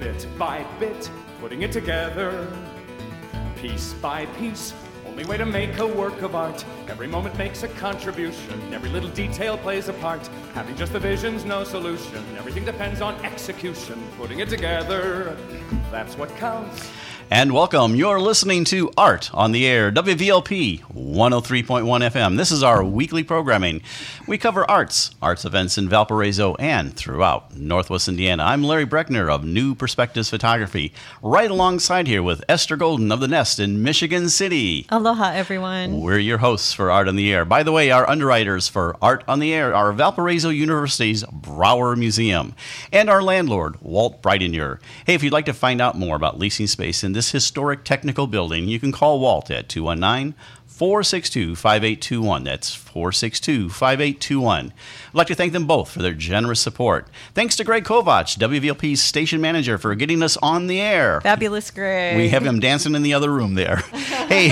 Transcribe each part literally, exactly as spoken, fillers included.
bit by bit, putting it together, piece by piece. Only way to make a work of art. Every moment makes a contribution. Every little detail plays a part. Having just the vision's no solution. Everything depends on execution. Putting it together, that's what counts. And welcome. You're listening to Art on the Air, W V L P one oh three point one F M. This is our weekly programming. We cover arts, arts events in Valparaiso and throughout Northwest Indiana. I'm Larry Breckner of New Perspectives Photography, right alongside here with Esther Golden of The Nest in Michigan City. Aloha, everyone. We're your hosts for Art on the Air. By the way, our underwriters for Art on the Air are Valparaiso University's Brower Museum and our landlord, Walt Breidenyer. Hey, if you'd like to find out more about leasing space in this historic technical building, you can call Walt at two one nine, four six two, five eight two one. That's four six two, five eight two one. I'd like to thank them both for their generous support. Thanks to Greg Kovach, W V L P's station manager, for getting us on the air. Fabulous, Greg. We have him dancing in the other room there. Hey,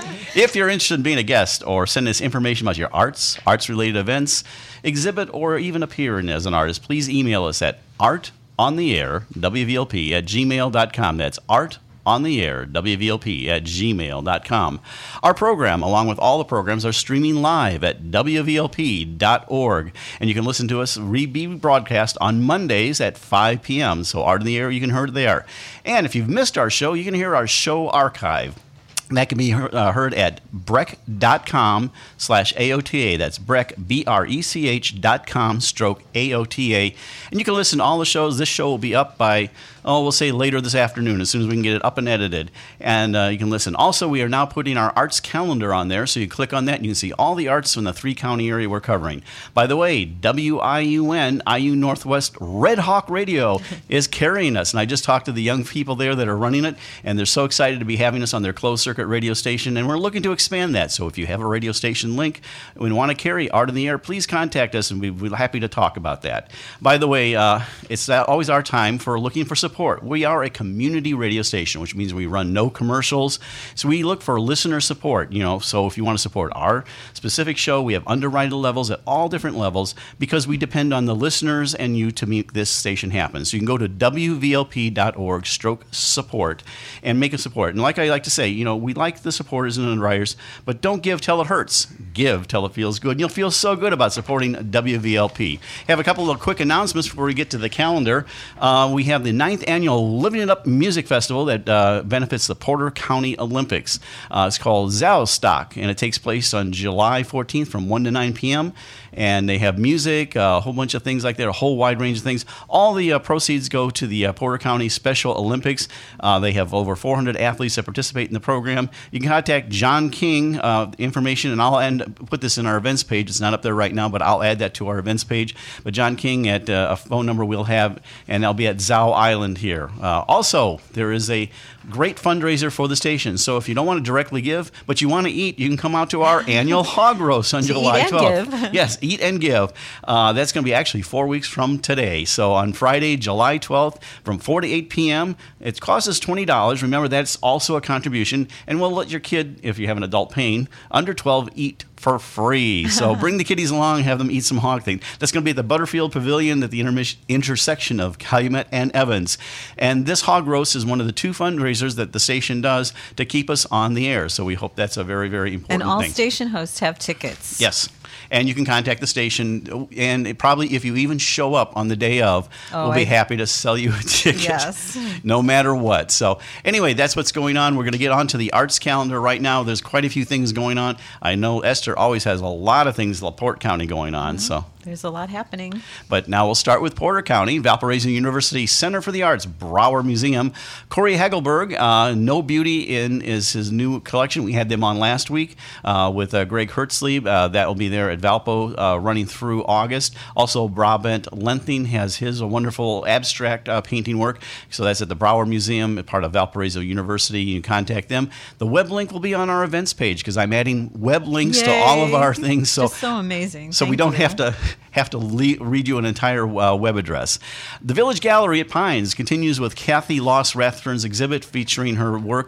if you're interested in being a guest or sending us information about your arts, arts-related events, exhibit, or even appearing as an artist, please email us at artontheair, W V L P, at gmail dot com. That's art on the air, W V L P at gmail dot com. Our program, along with all the programs, are streaming live at W V L P dot org. And you can listen to us rebroadcast on Mondays at five p.m. So Art in the Air, you can hear it there. And if you've missed our show, you can hear our show archive. That can be uh, heard at breck.com slash AOTA. That's Breck, B R E C H dot com stroke A O T A. And you can listen to all the shows. This show will be up by, oh, we'll say later this afternoon, as soon as we can get it up and edited. And uh, you can listen. Also, we are now putting our arts calendar on there, so you click on that and you can see all the arts from the three-county area we're covering. By the way, W I U N, I U Northwest Red Hawk Radio is carrying us. And I just talked to the young people there that are running it, and they're so excited to be having us on their closed-circuit radio station, and we're looking to expand that. So if you have a radio station link and want to carry Art in the Air, please contact us, and we'd be happy to talk about that. By the way, uh, it's always our time for looking for support. We are a community radio station, which means we run no commercials. So we look for listener support. You know, so if you want to support our specific show, we have underwriter levels at all different levels because we depend on the listeners and you to make this station happen. So you can go to W V L P dot org stroke support and make a support. And like I like to say, you know, we like the supporters and underwriters, but don't give till it hurts. Give till it feels good. And you'll feel so good about supporting W V L P. Have a couple of quick announcements before we get to the calendar. Uh, we have the ninth annual Living It Up Music Festival that uh, benefits the Porter County Olympics. Uh, it's called Zowstock, and it takes place on July fourteenth from one to nine p.m., and they have music, uh, a whole bunch of things like that, a whole wide range of things. All the uh, proceeds go to the uh, Porter County Special Olympics. Uh, they have over four hundred athletes that participate in the program. You can contact John King, uh, information, and I'll end, put this in our events page. It's not up there right now, but I'll add that to our events page. But John King at uh, a phone number we'll have, and I'll be at Zow Island here. Uh, also, there is a great fundraiser for the station. So if you don't want to directly give, but you want to eat, you can come out to our annual hog roast on July twelfth. Yes, eat and give. Uh, that's going to be actually four weeks from today. So on Friday, July twelfth, from four to eight p.m., it costs us twenty dollars. Remember, that's also a contribution. And we'll let your kid, if you have an adult paying, under twelve, eat for free. So bring the kiddies along, have them eat some hog thing. That's going to be at the Butterfield Pavilion at the intermis- intersection of Calumet and Evans. And this hog roast is one of the two fundraisers that the station does to keep us on the air. So we hope that's a very, very important thing. And all thing. station hosts have tickets. Yes. And you can contact the station, and it probably if you even show up on the day of, oh, we'll be I... happy to sell you a ticket. Yes. No matter what. So anyway, that's what's going on. We're going to get on to the arts calendar right now. There's quite a few things going on. I know Esther always has a lot of things in LaPorte County going on. Mm-hmm. So there's a lot happening. But now we'll start with Porter County, Valparaiso University Center for the Arts, Brower Museum. Corey Hagelberg, uh, No Beauty in is his new collection. We had them on last week uh, with uh, Greg Hertzlieb. Uh, that will be there at Valpo uh, running through August. Also, Brabant Lenthing has his wonderful abstract uh, painting work. So that's at the Brower Museum, part of Valparaiso University. You can contact them. The web link will be on our events page because I'm adding web links Yay. to all of our things. So, Just so amazing. So Thank we don't you. have to have to le- read you an entire uh, web address. The Village Gallery at Pines continues with Kathy Loss Rathburn's exhibit featuring her work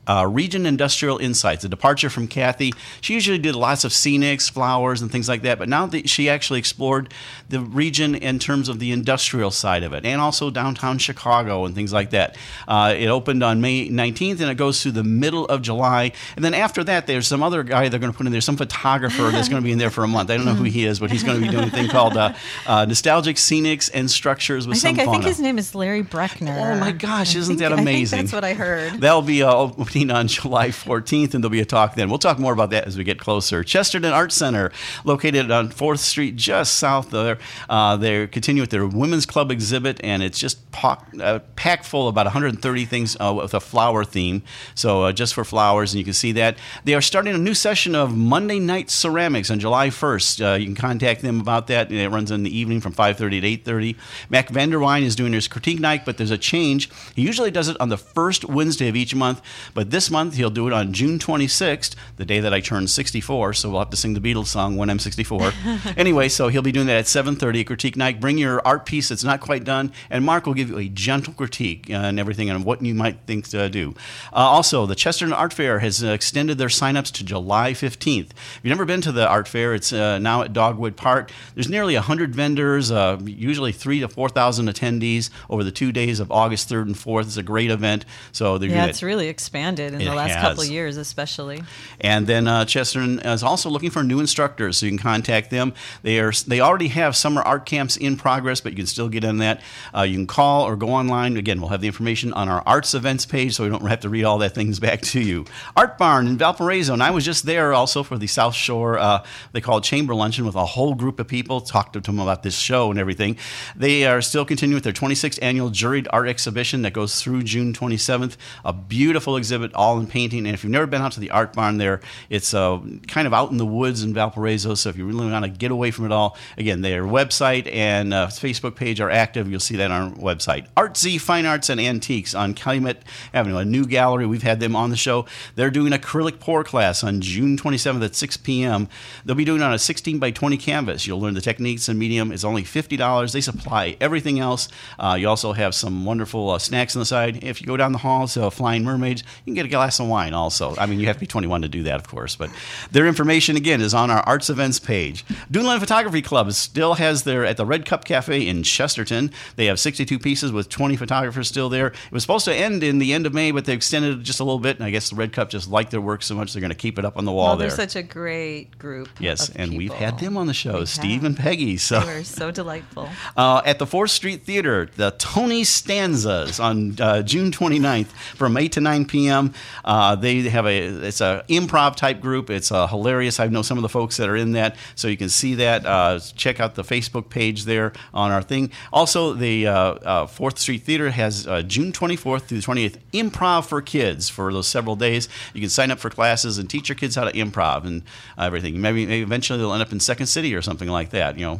Uh, Region Industrial Insights, a departure from Kathy. She usually did lots of scenics, flowers, and things like that, but now that she actually explored the region in terms of the industrial side of it, and also downtown Chicago and things like that. Uh, it opened on May nineteenth, and it goes through the middle of July. And then after that, there's some other guy they're going to put in there, some photographer that's going to be in there for a month. I don't know who he is, but he's going to be doing a thing called uh, uh, Nostalgic Scenics and Structures with I think, some fauna. I think his name is Larry Breckner. Oh my gosh, I isn't think- that amazing? I think that's what I heard. That'll be uh, opening on July fourteenth, and there'll be a talk then. We'll talk more about that as we get closer. Chesterton Art Center, located on fourth Street, just south there. Uh, they continue with their Women's Club exhibit, and it's just pack, uh, packed full of about one hundred thirty things uh, with a flower theme. So uh, just for flowers, and you can see that. They are starting a new session of Monday Night Ceramics on July first. Uh, you can contact them about that. It runs in the evening from five thirty to eight thirty. Mac Vanderwine is doing his critique night, but there's a change. He usually does it on the first Wednesday of each month, but this month he'll do it on June twenty-sixth, the day that I turned sixty-four, so we'll have to sing the Beatles song when I'm sixty-four. Anyway, so he'll be doing that at seven thirty, a critique night. Bring your art piece that's not quite done, and Mark will give you a gentle critique uh, and everything on what you might think to do. Uh, also, the Chesterton Art Fair has uh, extended their sign-ups to July fifteenth. If you've never been to the art fair, it's uh, now at Dogwood Park. There's nearly one hundred vendors, uh, usually three to four thousand attendees over the two days of August third and fourth. It's a great event. So they're Yeah, gonna, it's really expanded in It the last has. couple of years, especially. And then uh, Chesterton is also looking for new instructors, so you can contact them. They are they already have summer art camps in progress, but you can still get in that. Uh, you can call or go online. Again, we'll have the information on our arts events page, so we don't have to read all that things back to you. Art Barn in Valparaiso, and I was just there also for the South Shore, uh, they call it Chamber Luncheon, with a whole group of people, talked to them about this show and everything. They are still continuing with their twenty-sixth annual juried art exhibition that goes through June twenty-seventh. A beautiful exhibit, all in painting. And if you've never been out to the Art Barn there, it's uh, kind of out in the woods in Valparaiso, so if you really want to get away from it all, again, their website and uh, Facebook page are active. You'll see that on our website. Artsy Fine Arts and Antiques on Calumet Avenue, a new gallery. We've had them on the show. They're doing acrylic pour class on June twenty-seventh at six p.m. They'll be doing it on a sixteen by twenty canvas. You'll learn the techniques and medium. It's only fifty dollars. They supply everything else. Uh, you also have some wonderful uh, snacks on the side. If you go down the hall to Flying Mermaids, you can get a glass of wine also. I mean, you have to be twenty-one to do that, of course, but their information, again, is on our arts events page. Duneland Photography Club still has their, at the Red Cup Cafe in Chesterton, they have sixty-two pieces with twenty photographers still there. It was supposed to end in the end of May, but they extended it just a little bit, and I guess the Red Cup just liked their work so much they're going to keep it up on the wall Well, there. they're such a great group. Yes, of and we've people. had them on the show, We Steve have. and Peggy. So They were so delightful. Uh, at the fourth Street Theater, the Tony Stanzas on uh, June twenty-ninth from eight to nine p.m. Uh, they have a, it's a improv type group. It's uh, hilarious. I know some of the folks that are in that, so you can see that. Uh, check out the Facebook page there on our thing. Also, the uh, uh, fourth Street Theater has uh, June twenty-fourth through the twentieth, Improv for Kids for those several days. You can sign up for classes and teach your kids how to improv and everything. Maybe, maybe eventually they'll end up in Second City or something like that, you know.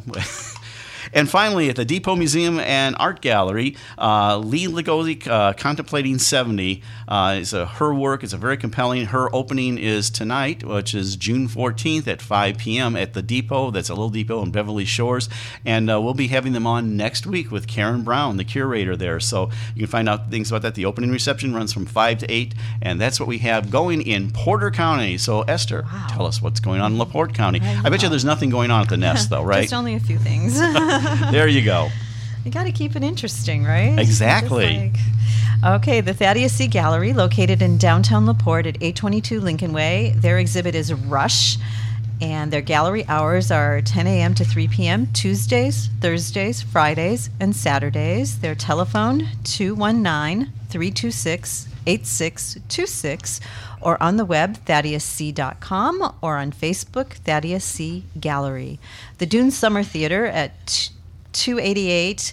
And finally, at the Depot Museum and Art Gallery, uh, Lee Ligozi, uh, Contemplating seventy. Uh, it's a, her work. It's a very compelling. Her opening is tonight, which is June fourteenth at five p.m. at the Depot. That's a little depot in Beverly Shores. And uh, we'll be having them on next week with Karen Brown, the curator there. So you can find out things about that. The opening reception runs from five to eight, and that's what we have going in Porter County. So, Esther, Wow. tell us what's going on in LaPorte County. I I bet you know. there's nothing going on at the Nest, though, right? Just only a few things. There you go. You got to keep it interesting, right? Exactly. Just like- okay, the Thaddeus C. Gallery, located in downtown LaPorte at eight twenty-two Lincoln Way. Their exhibit is Rush, and their gallery hours are ten a.m. to three p.m. Tuesdays, Thursdays, Fridays, and Saturdays. Their telephone, two one nine, three two six, eight six two six, or on the web, thaddeus c dot com, or on Facebook, Thaddeus C. Gallery. The Dune Summer Theater at two eighty-eight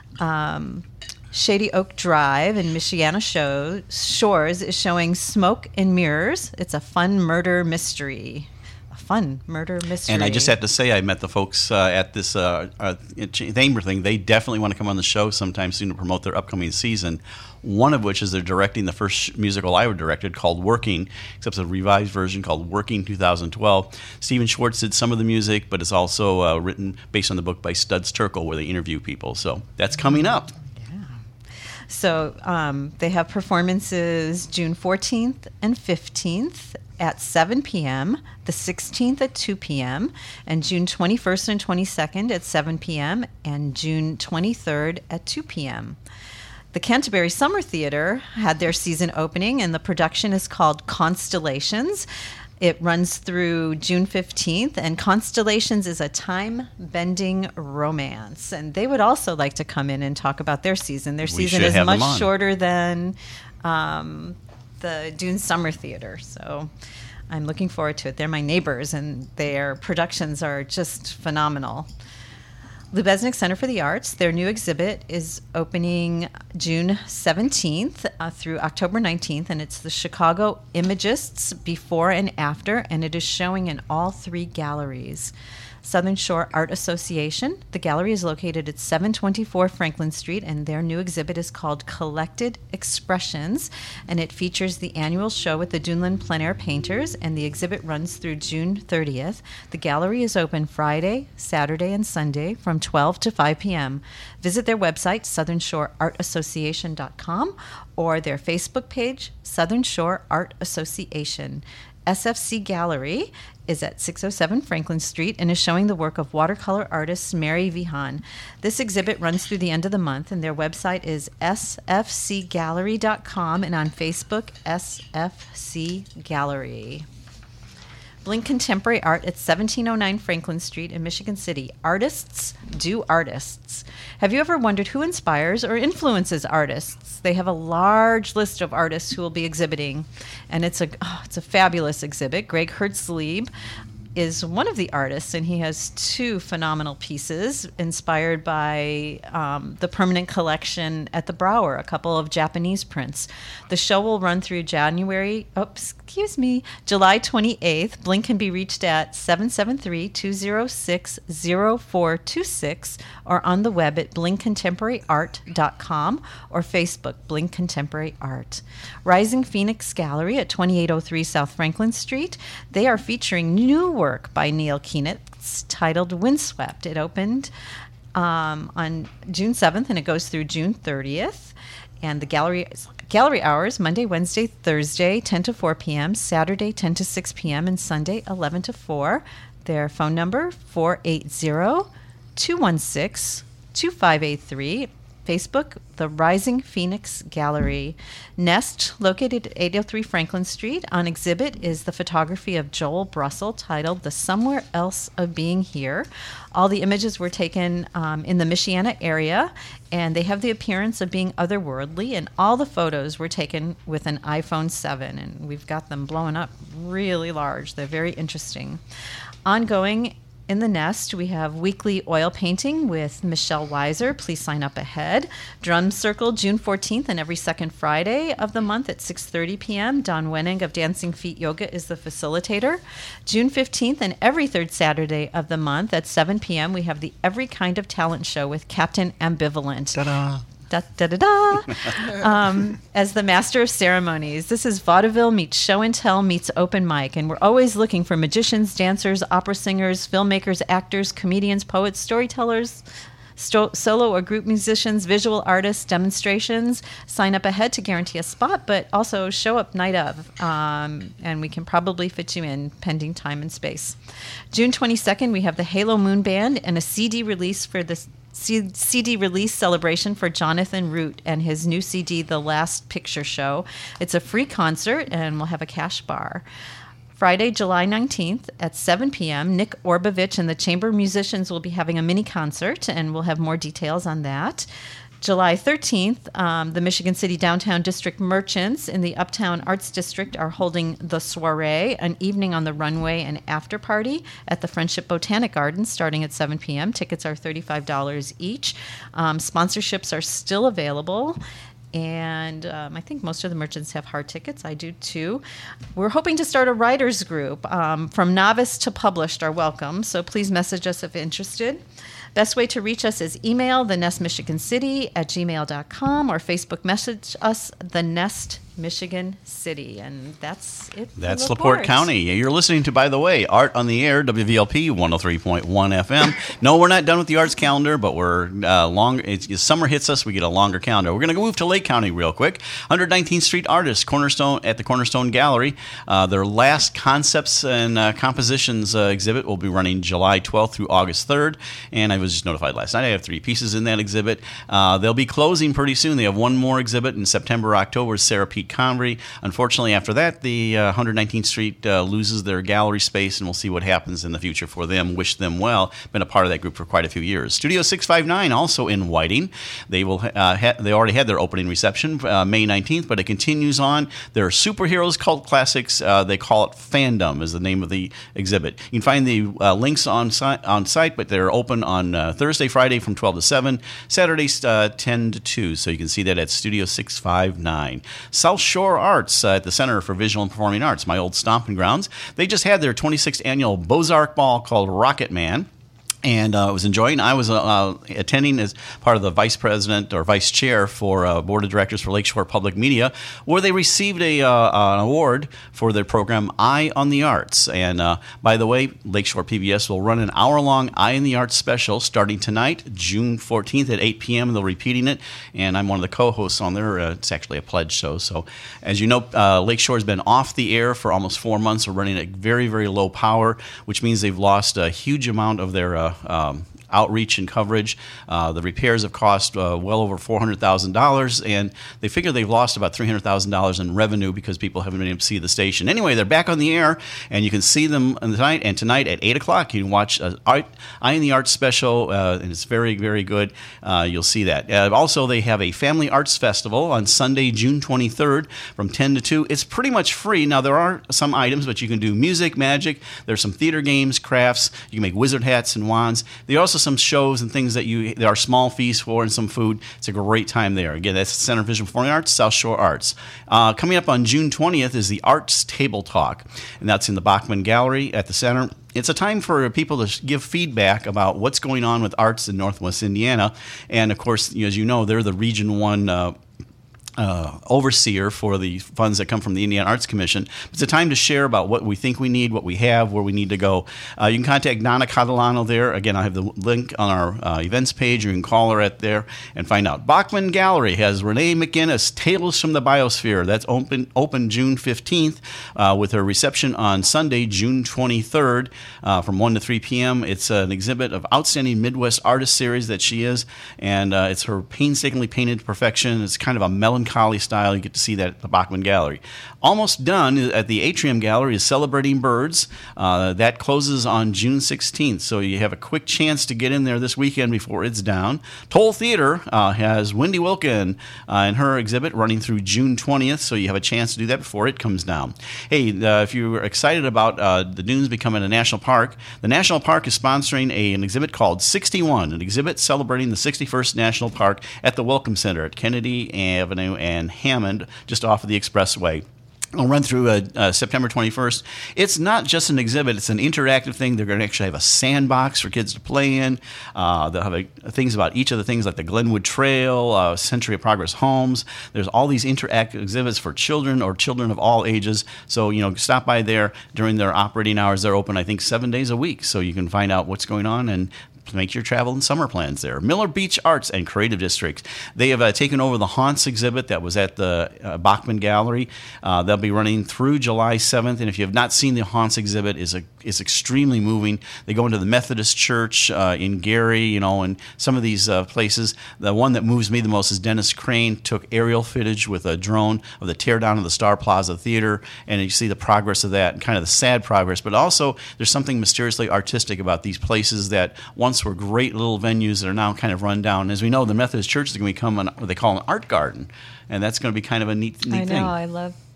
um, Shady Oak Drive in Michiana show, Shores is showing Smoke and Mirrors. It's a fun murder mystery. A fun murder mystery. And I just have to say, I met the folks uh, at this uh, uh, Thamer thing. They definitely want to come on the show sometime soon to promote their upcoming season. One of which is they're directing the first musical I ever directed called Working, except it's a revised version called Working two thousand twelve. Stephen Schwartz did some of the music, but it's also uh, written based on the book by Studs Terkel, where they interview people. So that's coming up. So um, they have performances June fourteenth and fifteenth at seven p.m., the sixteenth at two p.m., and June twenty-first and twenty-second at seven p.m., and June twenty-third at two p.m. The Canterbury Summer Theatre had their season opening, and the production is called Constellations. It runs through June fifteenth, and Constellations is a time-bending romance. And they would also like to come in and talk about their season. Their We season should is have them much on. shorter than um, the Dune Summer Theatre. So I'm looking forward to it. They're my neighbors, and their productions are just phenomenal. Lubeznik Center for the Arts, their new exhibit is opening June seventeenth uh, through October nineteenth, and it's the Chicago Imagists Before and After, and it is showing in all three galleries. Southern Shore Art Association, the gallery is located at seven twenty-four Franklin Street, and their new exhibit is called Collected Expressions, and it features the annual show with the Duneland Plein Air Painters, and the exhibit runs through June thirtieth. The gallery is open Friday, Saturday, and Sunday from twelve to five p.m. Visit their website, southern shore art association dot com, or their Facebook page, Southern Shore Art Association. S F C Gallery is at six oh seven Franklin Street and is showing the work of watercolor artist Mary Vihan. This exhibit runs through the end of the month, and their website is s f c gallery dot com, and on Facebook, S F C Gallery. Blink Contemporary Art at seventeen oh nine Franklin Street in Michigan City. Artists do artists. Have you ever wondered who inspires or influences artists? They have a large list of artists who will be exhibiting, and it's a oh, it's a fabulous exhibit. Greg Hertzlieb is one of the artists, and he has two phenomenal pieces inspired by um, the permanent collection at the Brower, a couple of Japanese prints. The show will run through January, oops, excuse me, July twenty-eighth. Blink can be reached at seven seven three, two oh six, oh four two six or on the web at blink contemporary art dot com or Facebook, Blink Contemporary Art. Rising Phoenix Gallery at twenty-eight oh three South Franklin Street. They are featuring new work by Neil Keenitz titled Windswept. It opened um, on June seventh, and it goes through June thirtieth. And the gallery gallery hours, Monday, Wednesday, Thursday, ten to four p.m., Saturday, ten to six p.m., and Sunday, eleven to four. Their phone number, four eight zero, two one six, two five eight three. Facebook, the Rising Phoenix Gallery. Nest, located at eight oh three Franklin Street. On exhibit is the photography of Joel Brussel titled The Somewhere Else of Being Here. All the images were taken um, in the Michiana area, and they have the appearance of being otherworldly, and all the photos were taken with an iPhone seven, and we've got them blowing up really large. They're very interesting. Ongoing in the Nest, we have weekly oil painting with Michelle Weiser. Please sign up ahead. Drum Circle, June fourteenth, and every second Friday of the month at six thirty p.m. Don Wenning of Dancing Feet Yoga is the facilitator. June fifteenth, and every third Saturday of the month at seven p.m., we have the Every Kind of Talent Show with Captain Ambivalent. Ta-da! Da, da, da, da. um, as the master of ceremonies. This is vaudeville meets show and tell meets open mic, and we're always looking for magicians, dancers, opera singers, filmmakers, actors, comedians, poets, storytellers, sto- solo or group musicians, visual artists, demonstrations. Sign up ahead to guarantee a spot, but also show up night of, um, and we can probably fit you in pending time and space. June twenty-second, we have the Halo Moon Band and a C D release for this C- CD release celebration for Jonathan Root and his new C D, The Last Picture Show. It's a free concert, and we'll have a cash bar. Friday, July nineteenth at seven p.m., Nick Orbovich and the Chamber Musicians will be having a mini concert, and we'll have more details on that. July thirteenth, um, the Michigan City Downtown District Merchants in the Uptown Arts District are holding the Soiree, an evening on the runway and after party at the Friendship Botanic Garden starting at seven p.m. Tickets are thirty-five dollars each. Um, sponsorships are still available. And um, I think most of the merchants have hard tickets. I do too. We're hoping to start a writers group. Um, from novice to published are welcome, so please message us if interested. Best way to reach us is email the nest michigan city at gmail dot com or Facebook message us, The Nest Michigan City. And that's it for That's LaPorte. LaPorte County. You're listening to, by the way, Art on the Air, W V L P one oh three point one F M. No, we're not done with the arts calendar, but we're uh, long. It's, as summer hits us, we get a longer calendar. We're going to move to Lake County real quick. one nineteenth Street Artists, Cornerstone at the Cornerstone Gallery. Uh, their last concepts and uh, compositions uh, exhibit will be running July twelfth through August third. And I was just notified last night I have three pieces in that exhibit. Uh, they'll be closing pretty soon. They have one more exhibit in September, October. Sarah Pete Convery. Unfortunately, after that, the uh, one nineteenth Street uh, loses their gallery space, and we'll see what happens in the future for them. Wish them well. Been a part of that group for quite a few years. Studio six five nine, also in Whiting. They will. Uh, ha- they already had their opening reception uh, May nineteenth, but it continues on. Their superheroes cult classics. Uh, they call it Fandom is the name of the exhibit. You can find the uh, links on site, on site, but they're open on uh, Thursday, Friday from twelve to seven, Saturdays uh, ten to two. So you can see that at Studio six five nine. South Shore Arts uh, at the Center for Visual and Performing Arts, my old stomping grounds. They just had their twenty-sixth annual Bozark Ball called Rocket Man. And uh, I was enjoying. I was uh, uh, attending as part of the vice president or vice chair for uh, board of directors for Lakeshore Public Media, where they received a uh, an award for their program Eye on the Arts. And uh, by the way, Lakeshore P B S will run an hour-long Eye on the Arts special starting tonight, June fourteenth at eight p.m. They're repeating it, and I'm one of the co-hosts on there. Uh, it's actually a pledge show. So, as you know, uh, Lakeshore has been off the air for almost four months. We're running at very, very low power, which means they've lost a huge amount of their uh, Um, outreach and coverage. Uh, the repairs have cost uh, well over four hundred thousand dollars, and they figure they've lost about three hundred thousand dollars in revenue because people haven't been able to see the station. Anyway, they're back on the air, and you can see them tonight, and tonight at eight o'clock you can watch an Art, Eye in the Arts special, uh, and it's very, very good. Uh, you'll see that. Uh, also, they have a Family Arts Festival on Sunday, June twenty-third from ten to two. It's pretty much free. Now, there are some items, but you can do music, magic. There's some theater games, crafts. You can make wizard hats and wands. There are also some shows and things that you there are small fees for and some food. It's a great time there. Again, that's the Center for Visual Performing Arts, South Shore Arts. Uh, coming up on June twentieth is the Arts Table Talk, and that's in the Bachman Gallery at the center. It's a time for people to give feedback about what's going on with arts in Northwest Indiana. And, of course, as you know, they're the Region one uh, Uh, overseer for the funds that come from the Indiana Arts Commission. It's a time to share about what we think we need, what we have, where we need to go. Uh, you can contact Donna Catalano there. Again, I have the link on our uh, events page. You can call her at there and find out. Bachman Gallery has Renee McGinnis, Tales from the Biosphere. That's open open June fifteenth uh, with her reception on Sunday, June twenty-third uh, from one to three p.m. It's an exhibit of outstanding Midwest artist series that she is, and uh, it's her painstakingly painted to perfection. It's kind of a melancholy style. You get to see that at the Bachman Gallery. Almost done at the Atrium Gallery is Celebrating Birds. Uh, that closes on June sixteenth, so you have a quick chance to get in there this weekend before it's down. Toll Theater uh, has Wendy Wilkin uh, and her exhibit running through June twentieth, so you have a chance to do that before it comes down. Hey, uh, if you're excited about uh, the Dunes becoming a national park, the National Park is sponsoring a, an exhibit called sixty-one, an exhibit celebrating the sixty-first National Park at the Welcome Center at Kennedy Avenue and Hammond, just off of the Expressway. I'll run through uh, uh, September twenty-first. It's not just an exhibit. It's an interactive thing. They're going to actually have a sandbox for kids to play in. Uh, they'll have a, things about each of the things like the Glenwood Trail, uh, Century of Progress Homes. There's all these interactive exhibits for children or children of all ages. So, you know, stop by there during their operating hours. They're open, I think, seven days a week. So you can find out what's going on and make your travel and summer plans there. Miller Beach Arts and Creative District. They have uh, taken over the Haunts exhibit that was at the uh, Bachman Gallery. Uh, they'll be running through July seventh. And if you have not seen the Haunts exhibit, is a is extremely moving. They go into the Methodist Church uh, in Gary, you know, and some of these uh, places. The one that moves me the most is Dennis Crane took aerial footage with a drone of the teardown of the Star Plaza Theater, and you see the progress of that and kind of the sad progress. But also, there's something mysteriously artistic about these places that once were great little venues that are now kind of run down. As we know, the Methodist Church is going to become an, what they call an art garden, and that's going to be kind of a neat, neat I know, thing. I love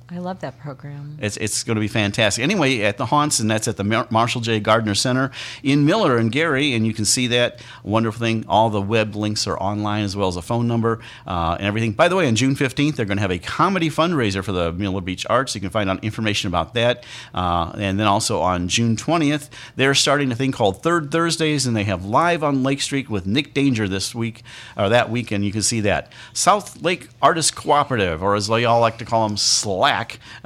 I love that program. It's it's going to be fantastic. Anyway, at the Haunts, and that's at the Mar- Marshall J. Gardner Center in Miller and Gary, and you can see that wonderful thing. All the web links are online as well as a phone number uh, and everything. By the way, on June fifteenth, they're going to have a comedy fundraiser for the Miller Beach Arts. You can find out information about that. Uh, and then also on June twentieth, they're starting a thing called Third Thursdays, and they have Live on Lake Street with Nick Danger this week, or that week, and you can see that. South Lake Artists Cooperative, or as they all like to call them, SLAC,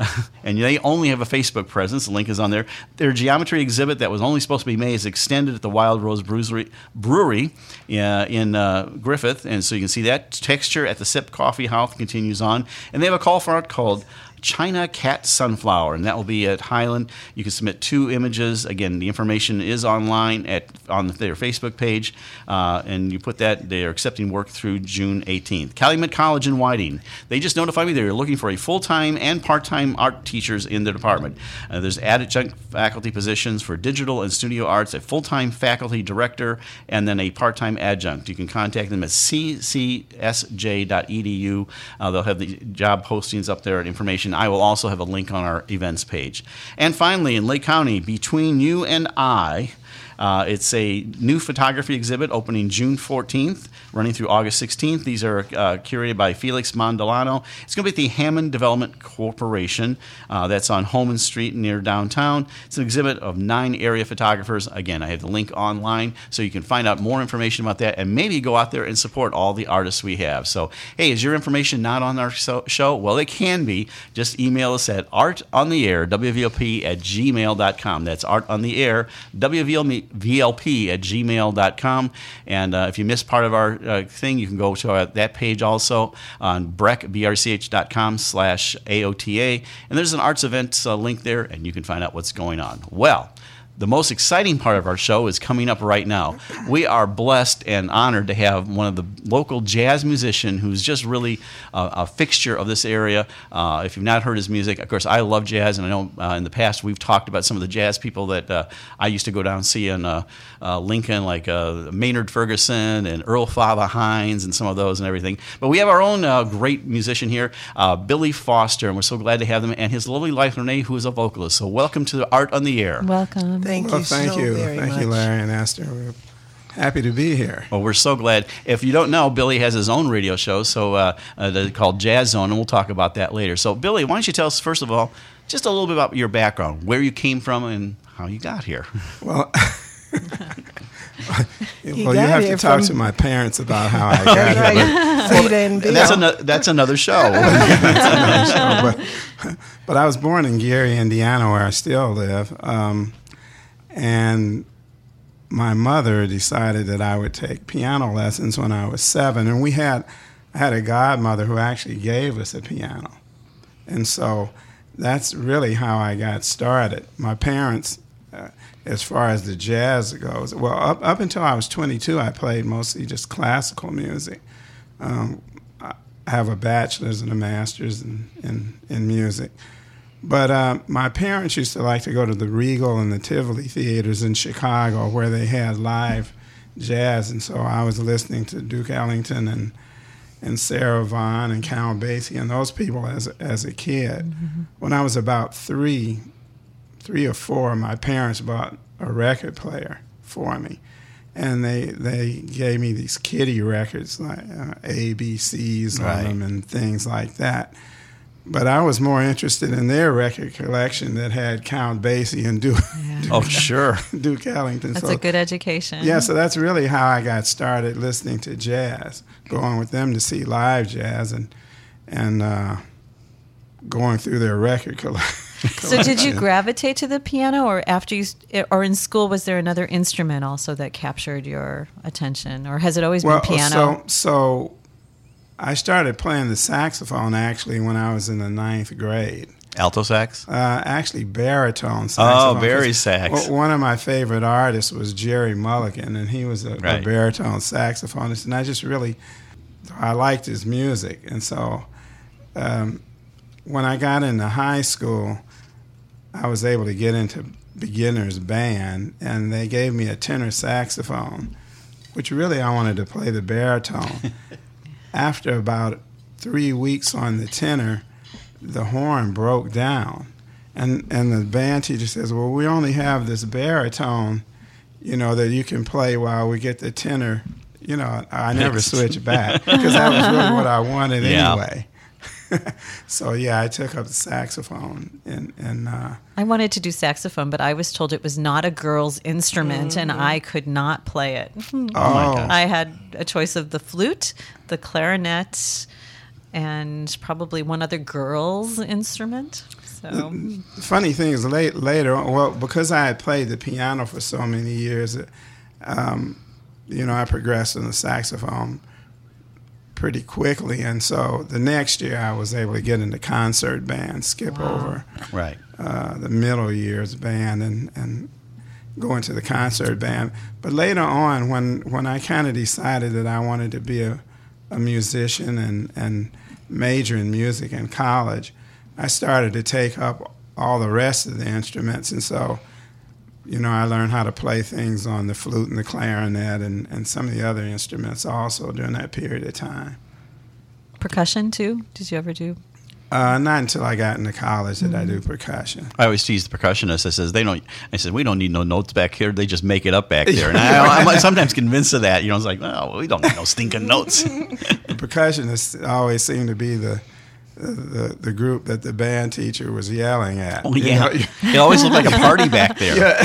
and they only have a Facebook presence. The link is on there. Their geometry exhibit that was only supposed to be May is extended at the Wild Rose Brewery, brewery uh, in uh, Griffith, and so you can see that. Texture at the Sip Coffee House continues on, and they have a call for art called China Cat Sunflower, and that will be at Highland. You can submit two images. Again, the information is online at on their Facebook page, uh, and you put that. They are accepting work through June eighteenth. Calumet College in Whiting. They just notified me they're looking for a full-time and part-time art teachers in their department. Uh, there's adjunct faculty positions for digital and studio arts, a full-time faculty director, and then a part-time adjunct. You can contact them at c c s j dot e d u. Uh, they'll have the job postings up there and information. I will also have a link on our events page. And finally, in Lake County, Between You and I, Uh, it's a new photography exhibit opening June fourteenth, running through August sixteenth. These are uh, curated by Felix Mondolano. It's going to be at the Hammond Development Corporation. Uh, that's on Holman Street near downtown. It's an exhibit of nine area photographers. Again, I have the link online, so you can find out more information about that and maybe go out there and support all the artists we have. So, hey, is your information not on our so- show? Well, it can be. Just email us at artontheair, W V L P at gmail dot com. That's artontheair, W V L P V L P at gmail dot com. And uh, if you missed part of our uh, thing, you can go to uh, that page also on brech, B R C H dot com slash A O T A. And there's an arts events uh, link there, and you can find out what's going on. Well, the most exciting part of our show is coming up right now. We are blessed and honored to have one of the local jazz musicians who's just really a, a fixture of this area. Uh, if you've not heard his music, of course, I love jazz, and I know uh, in the past we've talked about some of the jazz people that uh, I used to go down and see in uh, uh, Lincoln, like uh, Maynard Ferguson and Earl Father Hines and some of those and everything. But we have our own uh, great musician here, uh, Billy Foster, and we're so glad to have him, and his lovely wife, Renee, who is a vocalist. So welcome to the Art on the Air. Welcome. Thank well, you thank so you. very Thank much. you, Larry and Esther. We're happy to be here. Well, we're so glad. If you don't know, Billy has his own radio show so uh, uh, called Jazz Zone, and we'll talk about that later. So, Billy, why don't you tell us, first of all, just a little bit about your background, where you came from, and how you got here. Well, well, you got have here to talk from- to my parents about how I got here. Right. So you didn't be That's, ano- that's another show. but, but I was born in Gary, Indiana, where I still live. Um, and my mother decided that I would take piano lessons when I was seven. And we had, I had a godmother who actually gave us a piano. And so that's really how I got started. My parents, uh, as far as the jazz goes, well, up, up until I was twenty-two, I played mostly just classical music. Um, I have a bachelor's and a master's in, in, in music. But uh, my parents used to like to go to the Regal and the Tivoli theaters in Chicago where they had live jazz. And so I was listening to Duke Ellington and and Sarah Vaughan and Count Basie and those people as a, as a kid. Mm-hmm. When I was about three, three or four, my parents bought a record player for me. And they they gave me these kiddie records, like uh, A B Cs Right. on them and things like that. But I was more interested in their record collection that had Count Basie and Duke, Yeah. Oh, sure. Duke Ellington. That's so, a good education. yeah, so that's really how I got started listening to jazz, going with them to see live jazz and and uh, going through their record collection. So did you gravitate to the piano, or after you, or in school, was there another instrument also that captured your attention, or has it always well, been piano? so so I started playing the saxophone actually when I was in the ninth grade. Alto sax? Uh, actually, baritone saxophone. Oh, bari 'cause sax. w- One of my favorite artists was Jerry Mulligan, and he was a, Right. a baritone saxophonist, and I just really, I liked his music. And so um, when I got into high school, I was able to get into beginner's band, and they gave me a tenor saxophone, which really I wanted to play the baritone. After about three weeks on the tenor, the horn broke down. And and the band teacher says, well, we only have this baritone, you know, that you can play while we get the tenor. You know, I never switched back because that was really what I wanted Yeah. anyway. So, yeah, I took up the saxophone. and, and uh, I wanted to do saxophone, but I was told it was not a girl's instrument, and I could not play it. Oh, my gosh. I had a choice of the flute, the clarinet, and probably one other girl's instrument. So the funny thing is, late, later on, well, because I had played the piano for so many years, um, you know, I progressed in the saxophone pretty quickly, and so the next year I was able to get into concert band, skip Wow. over Right. uh, the middle years band, and, and go into the concert band. But later on, when when I kind of decided that I wanted to be a, a musician and, and major in music in college, I started to take up all the rest of the instruments, and so, you know, I learned how to play things on the flute and the clarinet and, and some of the other instruments also during that period of time. percussion too? Did you ever do? Uh, not until I got into college did I do percussion. I always tease the percussionist. I says they don't. I said we don't need no notes back here. They just make it up back there. And I, I'm sometimes convinced of that. You know, it's like, oh, we don't need no stinking notes. The percussionists always seem to be the the the group that the band teacher was yelling at. Oh You yeah, know? it always looked like a party back there. Yeah.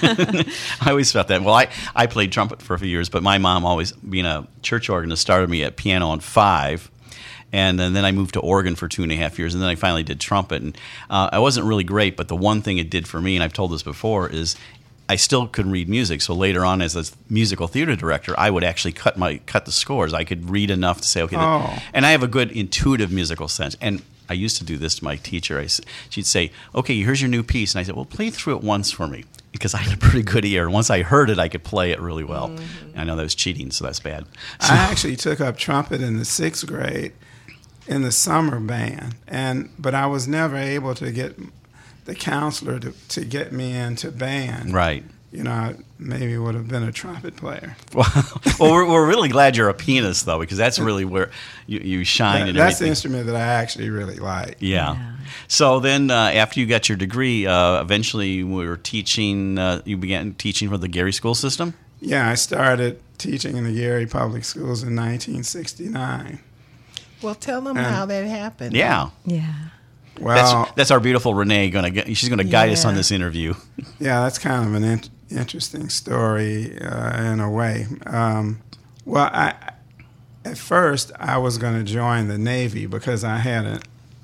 I always felt that. Well, I, I played trumpet for a few years, but my mom always, being a church organist, started me at piano in five. And then, then I moved to organ for two and a half years, and then I finally did trumpet. And uh, I wasn't really great, but the one thing it did for me, and I've told this before, is I still could read music. So later on, as a musical theater director, I would actually cut my cut the scores. I could read enough to say, okay, Oh. and I have a good intuitive musical sense. And I used to do this to my teacher. I, s- she'd say, okay, here's your new piece. And I said, well, play through it once for me, because I had a pretty good ear. And once I heard it, I could play it really well. Mm-hmm. I know that was cheating, so that's bad. I actually took up trumpet in the sixth grade in the summer band, and but I was never able to get the counselor to, to get me into band. Right. You know, I maybe would have been a trumpet player. well, we're, we're really glad you're a pianist, though, because that's really where you, you shine That- and that's the everything. instrument that I actually really like. Yeah. Yeah. So then, uh, after you got your degree, uh, eventually you were teaching. Uh, you began teaching for the Gary School System. Yeah, I started teaching in the Gary Public Schools in nineteen sixty-nine. Well, tell them And- how that happened. Yeah. Yeah. Well, That's that's our beautiful Renee. Going to she's going to guide us on Yeah. this interview. yeah, that's kind of an in- interesting story uh, in a way. Um, well, I at first I was going to join the Navy because I had a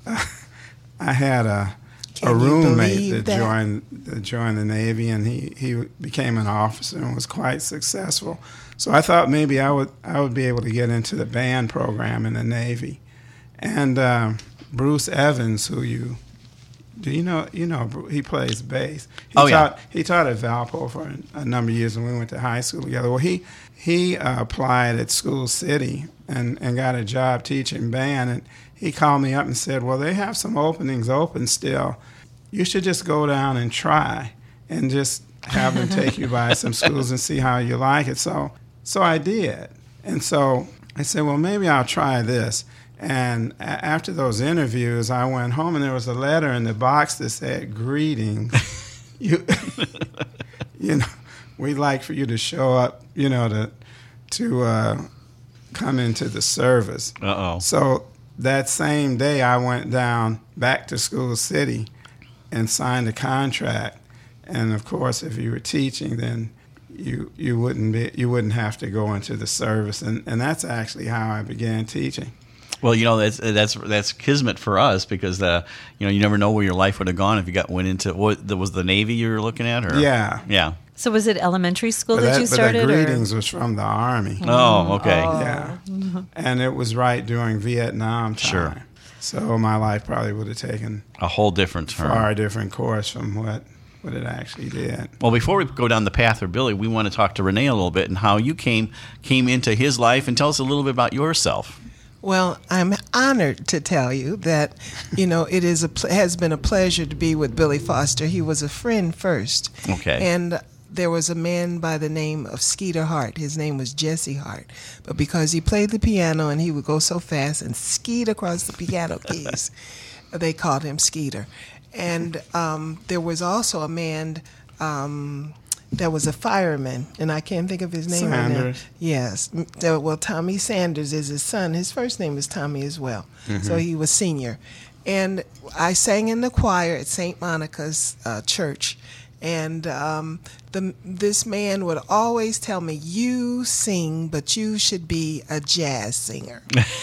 I had a Can a you roommate believe that, that? joined that joined the Navy, and he, he became an officer and was quite successful. So I thought maybe I would I would be able to get into the band program in the Navy. And uh, Bruce Evans, who you do you know you know Bru- he plays bass. He Oh, yeah. taught he taught at Valpo for a, a number of years, and we went to high school together. Well, he he uh, applied at School City and, and got a job teaching band, and he called me up and said, well, they have some openings open still. You should just go down and try and just have them take you by some schools and see how you like it. So so I did. And so I said, well, maybe I'll try this. And a- after those interviews, I went home, and there was a letter in the box that said, greetings. you, you know, we'd like for you to show up, you know, to, to uh, come into the service. Uh oh. So that same day, I went down back to School City and signed a contract. And of course, if you were teaching, then you you wouldn't be you wouldn't have to go into the service. And and that's actually how I began teaching. Well, you know that's that's that's kismet for us, because the you know you never know where your life would have gone if you got went into what was the Navy you were looking at, or Yeah. yeah. So was it elementary school But that, that, you but started? that or- greetings was from the Army. Oh, okay. Yeah. And it was right during Vietnam time. Sure. So my life probably would have taken A whole different a term. far different course from what, what it actually did. Well, before we go down the path of Billy, we want to talk to Renee a little bit and how you came came into his life, and tell us a little bit about yourself. Well, I'm honored to tell you that, you know, it is a pl- has been a pleasure to be with Billy Foster. He was a friend first. Okay. And there was a man by the name of Skeeter Hart. His name was Jesse Hart. But because he played the piano and he would go so fast and skeet across the piano keys, they called him Skeeter. And um, there was also a man um, that was a fireman, and I can't think of his name right now. Sanders. Yes. M- there- Well, Tommy Sanders is his son. His first name is Tommy as well. So he was senior. And I sang in the choir at Saint Monica's uh, church. And um, the, this man would always tell me, you sing, but you should be a jazz singer.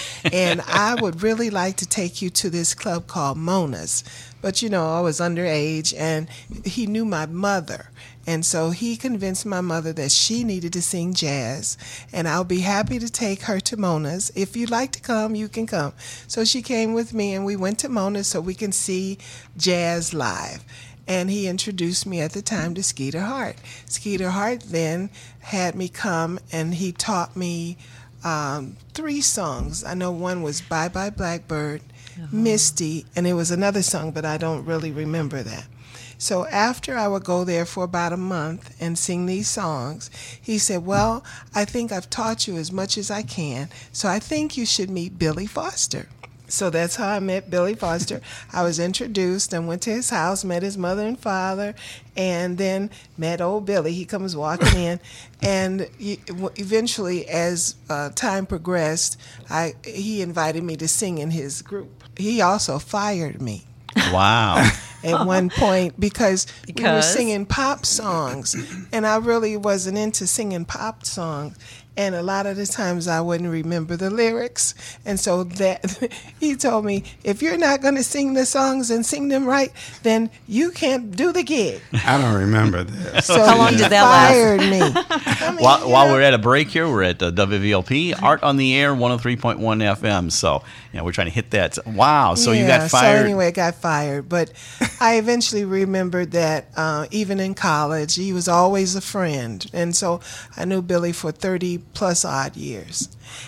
And I would really like to take you to this club called Mona's. But, you know, I was underage, and he knew my mother. And so he convinced my mother that she needed to sing jazz, and I'll be happy to take her to Mona's. If you'd like to come, you can come. So she came with me, and we went to Mona's so we can see jazz live. And he introduced me at the time to Skeeter Hart. Skeeter Hart then had me come, and he taught me um, three songs. I know one was Bye Bye Blackbird, uh-huh. Misty, and it was another song, but I don't really remember that. So after I would go there for about a month and sing these songs, he said, well, I think I've taught you as much as I can, so I think you should meet Billy Foster. So that's how I met Billy Foster. I was introduced and went to his house, met his mother and father, and then met old Billy. He comes walking in, and eventually, as uh, time progressed, I he invited me to sing in his group. He also fired me. Wow. At one point because, Because we were singing pop songs, and I really wasn't into singing pop songs. And a lot of the times I wouldn't remember the lyrics. And so that he told me, if you're not going to sing the songs and sing them right, then you can't do the gig. I don't remember this. So How long he did that last? fired me. I mean, While, you while know, we're at a break here, we're at uh, W V L P, Art on the Air, one oh three point one F M. So, you know, we're trying to hit that. Wow. So you yeah, got fired. So anyway, I got fired. But I eventually remembered that uh, even in college, he was always a friend. And so I knew Billy for thirty plus odd years.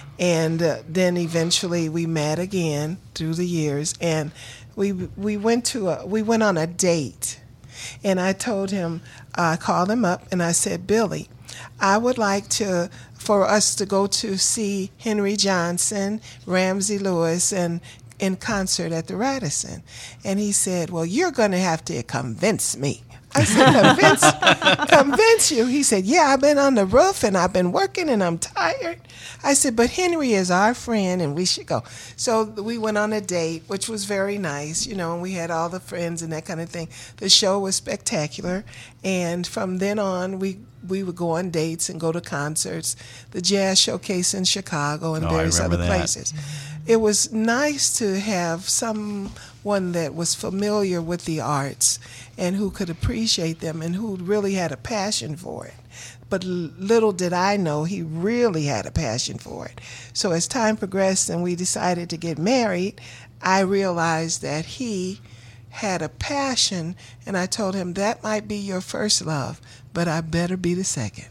And uh, then eventually we met again through the years. And we we went to a, we went on a date. And I told him, I called him up and I said, Billy, I would like to for us to go to see Henry Johnson, Ramsey Lewis, and in concert at the Radisson. And he said, well, you're going to have to convince me. I said, convince, convince you? He said, yeah, I've been on the roof and I've been working and I'm tired. I said, but Henry is our friend and we should go. So we went on a date, which was very nice, you know, and we had all the friends and that kind of thing. The show was spectacular. And from then on, we we would go on dates and go to concerts, the Jazz Showcase in Chicago and Oh, I various other remember that. places. It was nice to have someone that was familiar with the arts and who could appreciate them and who really had a passion for it. But little did I know he really had a passion for it. So as time progressed and we decided to get married, I realized that he had a passion, and I told him that might be your first love, but I better be the second.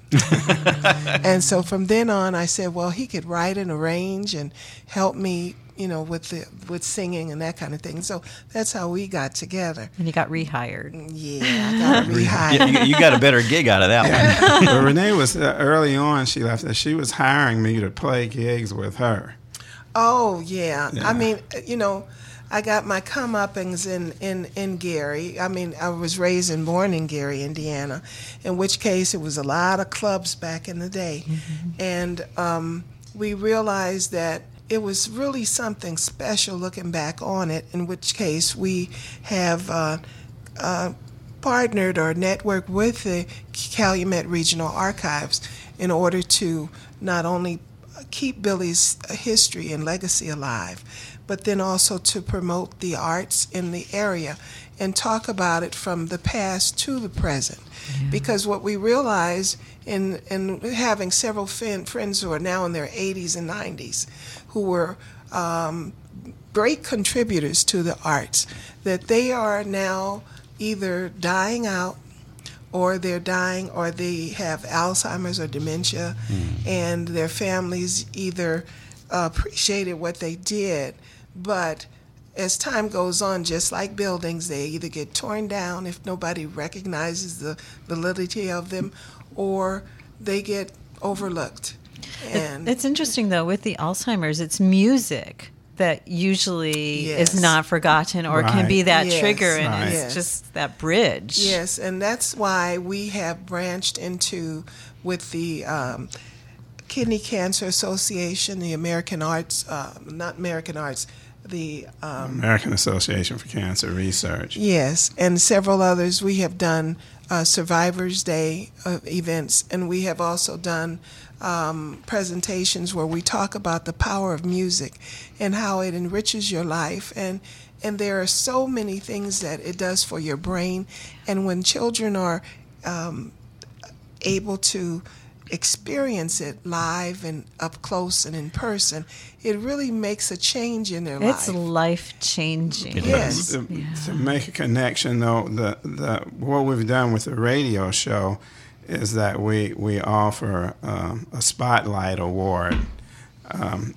And so from then on, I said, well, he could write and arrange and help me, you know, with the with singing and that kind of thing. So that's how we got together. And you got rehired. Yeah, I got rehired. you, you- you got a better gig out of that one. But Renee was uh, early on. She left. us. She was hiring me to play gigs with her. Oh, yeah. Yeah. I mean, you know, I got my comeuppings in, in, in Gary. I mean, I was raised and born in Gary, Indiana, in which case it was a lot of clubs back in the day. Mm-hmm. And um, we realized that it was really something special looking back on it, in which case we have uh, uh, partnered or networked with the Calumet Regional Archives in order to not only keep Billy's history and legacy alive, but then also to promote the arts in the area and talk about it from the past to the present. Yeah. Because what we realize in, in having several fin- friends who are now in their eighties and nineties who were um, great contributors to the arts, that they are now either dying out or they're dying, or they have Alzheimer's or dementia, mm. and their families either uh, appreciated what they did, but as time goes on, just like buildings, they either get torn down if nobody recognizes the validity of them, or they get overlooked. And it's interesting, though, with the Alzheimer's, it's music that usually Yes. is not forgotten or can be Right. that Yes. trigger, and Right. it's Yes. just that bridge. Yes, and that's why we have branched into with the um, Kidney Cancer Association, the American Arts, uh, not American Arts, the um, American Association for Cancer Research. yes, and several others. We have done uh, Survivors Day uh, events, and we have also done um, presentations where we talk about the power of music and how it enriches your life, and and there are so many things that it does for your brain. And when children are um, able to experience it live and up close and in person, it really makes a change in their It's life. life changing. It Yes. To, to make a connection, though, the, the what we've done with the radio show is that we we offer um, a spotlight award um,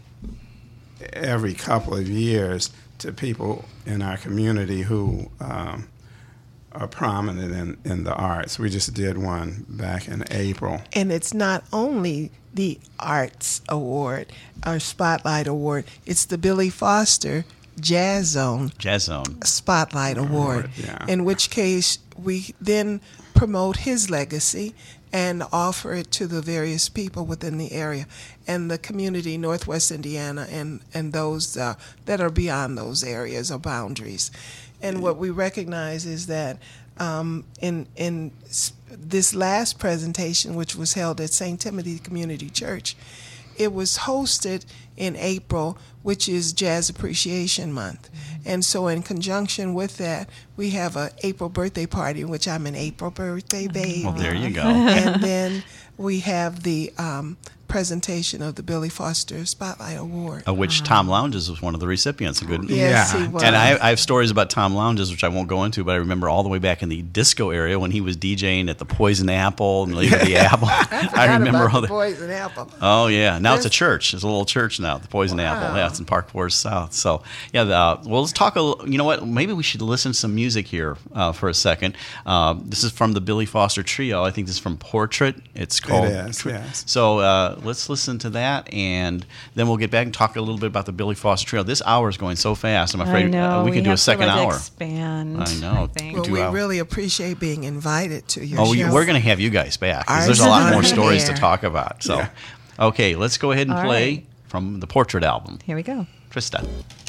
every couple of years to people in our community who um, are prominent in, in the arts. We just did one back in April. And it's not only the Arts Award or Spotlight Award, it's the Billy Foster Jazz Zone Jazz Zone. Spotlight Award, yeah. in which case we then promote his legacy and offer it to the various people within the area and the community, Northwest Indiana, and, and those uh, that are beyond those areas or boundaries. And what we recognize is that um, in in s- this last presentation, which was held at Saint Timothy Community Church, it was hosted in April, which is Jazz Appreciation Month. And so in conjunction with that, we have a April birthday party, in which I'm an April birthday baby. Well, there you go. And then we have the um, presentation of the Billy Foster Spotlight Award. Of which Tom Lounges was one of the recipients. A good. Yes, Yeah. he was. And I, I have stories about Tom Lounges, which I won't go into, but I remember all the way back in the disco area when he was DJing at the Poison Apple and later the Apple. I, Forgot remember about all the the. Poison Apple. Oh yeah, now it's a This- church. It's a little church now, the Poison Apple. Wow. Yeah, it's in Park Forest South. So yeah, the, uh, well, let's talk a. little- You know what? Maybe we should listen to some music here uh, for a second. Uh, this is from the Billy Foster Trio. I think this is from Portrait. It's called. is, yes. So uh, let's listen to that, and then we'll get back and talk a little bit about the Billy Foster Trio. This hour is going so fast. I'm afraid I know. uh, we could do a have to second let it hour. Expand, I know. I think. Well, Two we hours. really appreciate being invited to your Oh, show. we- we're going to have you guys back 'cause Ours there's a is lot on more the stories to air. talk about. So, Yeah. okay, let's go ahead and All play right. from the Portrait album. Here we go. Trista.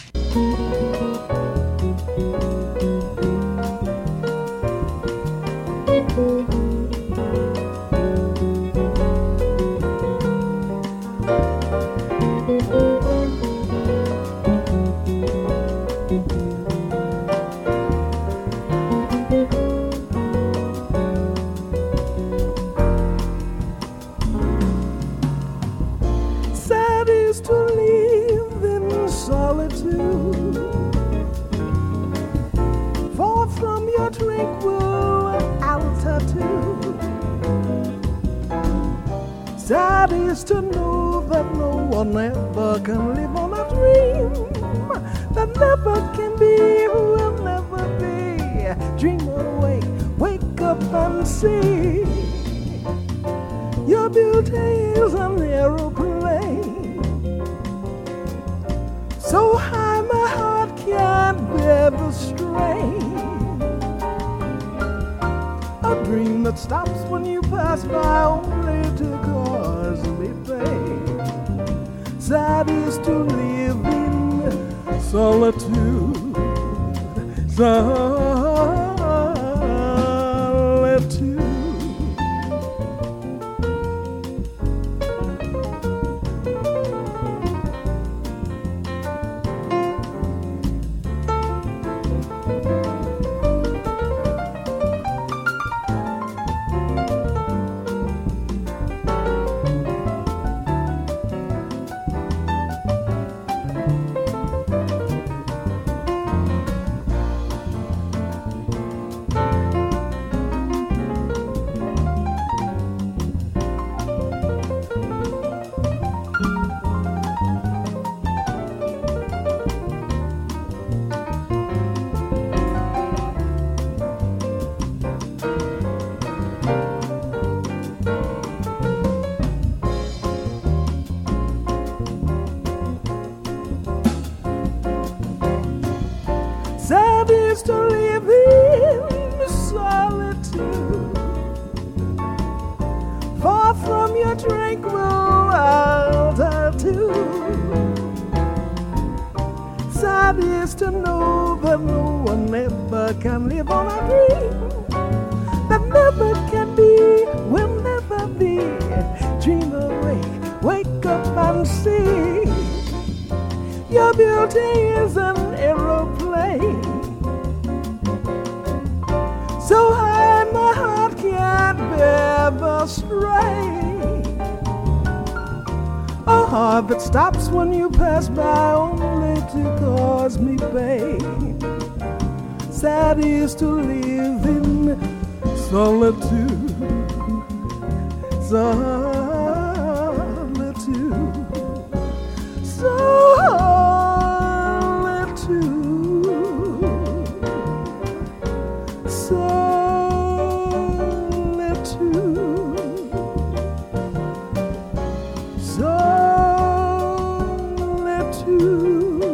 Sad is to live in solitude, far from your tranquil altitude. Sad is to know that no one ever can live on a dream that never can be, will never be. Dream awake, wake up and see. Your beauty is an aeroplane, so high my heart can't bear the strain. A dream that stops when you pass by only to cause me pain. Sad is to live in solitude, solitude. is to live in solitude, far from your tranquil altitude. Sad is to know that no one ever can live on a dream that never can be, will never be. Dream awake, wake up and see your beauty is an aeroplane, so high my heart can't bear the strain. A heart that stops when you pass by only to cause me pain. Sad is to live in solitude, solitude, solitude, solitude, solitude.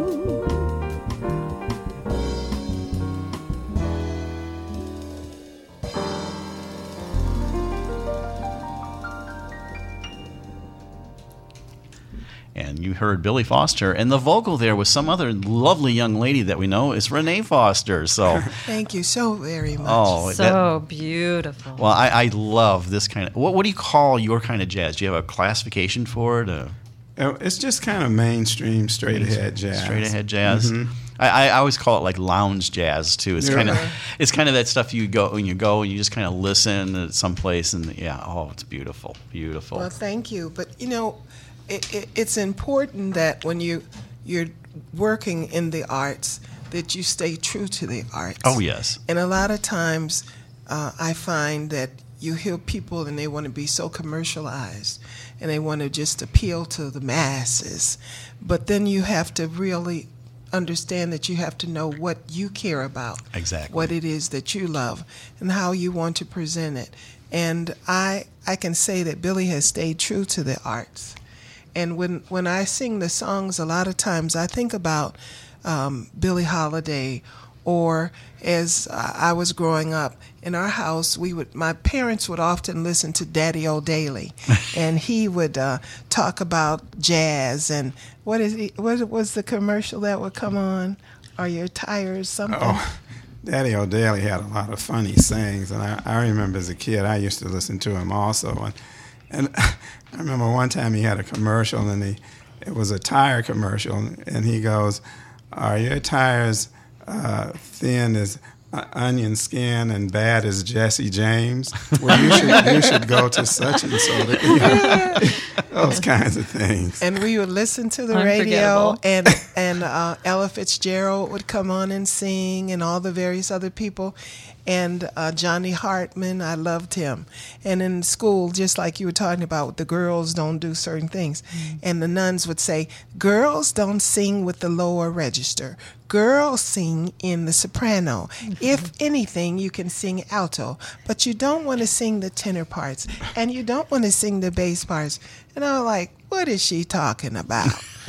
And you heard Billy Foster, and the vocal there was some other lovely young lady that we know is Renee Foster. So, Thank you so very much. oh, So that, beautiful. well, I, I love this kind of. What, what do you call your kind of jazz? Do you have a classification for it? Uh, Uh, It's just kind of mainstream, straight ahead jazz. Straight ahead jazz. Mhm. I, I always call it like lounge jazz too. It's Yeah. kind of it's kind of that stuff you go when you go and you just kind of listen at some place and yeah, oh, it's beautiful, beautiful. Well, thank you. But you know, it, it, it's important that when you you're working in the arts, that you stay true to the arts. Oh yes. And a lot of times, uh, I find that you hear people and they want to be so commercialized, and they want to just appeal to the masses. But then you have to really understand that you have to know what you care about, Exactly. what it is that you love, and how you want to present it. And I I can say that Billy has stayed true to the arts. And when when I sing the songs, a lot of times I think about um, Billie Holiday, or as I was growing up in our house, we would my parents would often listen to Daddy O'Daly, and he would uh, talk about jazz and what is he, what was the commercial that would come on? Are your tires something? Oh, Daddy O'Daly had a lot of funny sayings, and I, I remember as a kid I used to listen to him also. And, and I remember one time he had a commercial, and he it was a tire commercial, and he goes, "Are your tires uh, thin as uh, onion skin and bad as Jesse James? Well, you should you should go to such and so." You know, those kinds of things. And we would listen to the radio, Unforgettable. and and uh, Ella Fitzgerald would come on and sing, and all the various other people, and uh, Johnny Hartman. I loved him. And in school, just like you were talking about, the girls don't do certain things, and the nuns would say, "Girls don't sing with the lower register. Girls sing in the soprano. If anything, you can sing alto, but you don't want to sing the tenor parts, and you don't want to sing the bass parts." And I was like, what is she talking about?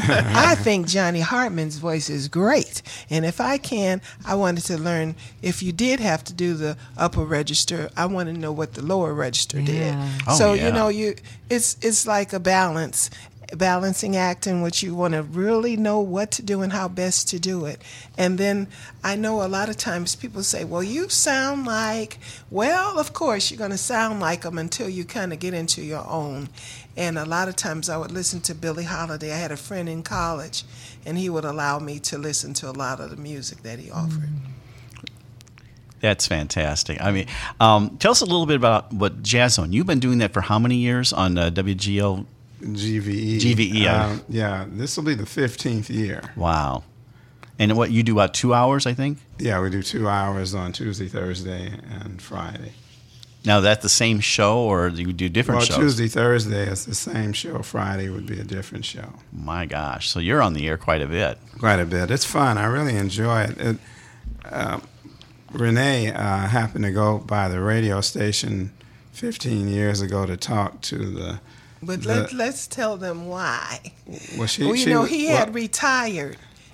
I think Johnny Hartman's voice is great. And if I can, I wanted to learn, if you did have to do the upper register, I want to know what the lower register did. Yeah. Oh, so, yeah. you know, you it's it's like a balance. Balancing act in which you want to really know what to do and how best to do it. And then I know a lot of times people say, well, you sound like, well, of course you're going to sound like them until you kind of get into your own. And a lot of times I would listen to Billie Holiday. I had a friend in college, and he would allow me to listen to a lot of the music that he offered. That's fantastic. I mean, um, tell us a little bit about what Jazz Zone. You've been doing that for how many years on uh, W G L? G V E. G V E, uh, Um, yeah, this will be the fifteenth year. Wow. And what you do about two hours, I think? Yeah, we do two hours on Tuesday, Thursday, and Friday. Now, that's the same show, or do you do different Well, shows? Tuesday, Thursday is the same show. Friday would be a different show. My gosh. So you're on the air quite a bit. Quite a bit. It's fun. I really enjoy it. it uh, Renee uh, happened to go by the radio station fifteen years ago to talk to the. But the let, let's tell them why. well, she, Well, you she know, was- he well, had retired,